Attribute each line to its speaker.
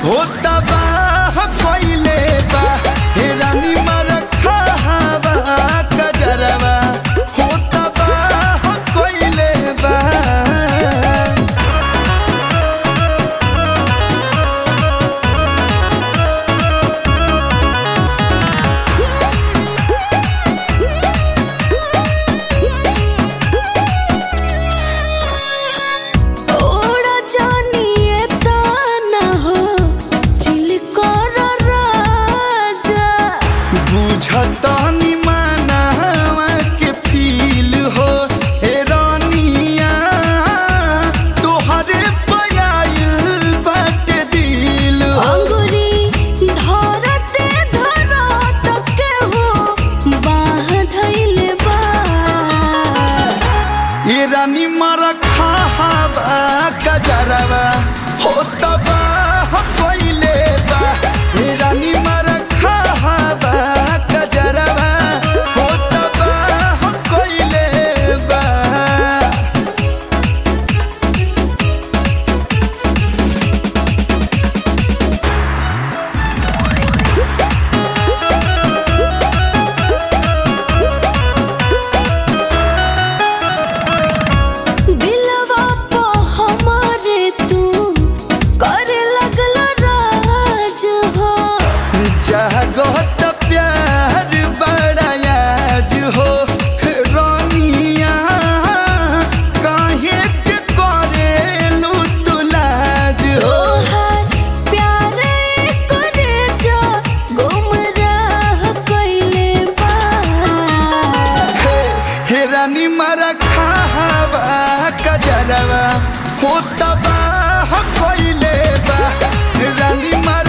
Speaker 1: हो तबाह कइले बा हे रानी मारा खावा कजरवा हो तबाह कइले बा। बुझतानी मानवा के फील हो हे रानिया तोहरे पयाइल बाटे दिल हो।
Speaker 2: अंगुरी धरते धरत के हो बाह धइले बा
Speaker 1: ये रानी मारा खावा कजरवा हो तबाह कइले बा हे रानी मारा खावा कजरवा हो तबाह कइले बा।
Speaker 2: दिलवा पे हमारे तू करे लगला राज हो
Speaker 1: जगत प्यार बड़ा याज हो रानिया काहे के करेलू तू लाज हो।
Speaker 2: तोहार प्यारे करे जा गुमराह कइले बा
Speaker 1: हे रानी मारा खावा कजरवा हो तबाह कइले बा रानी मारा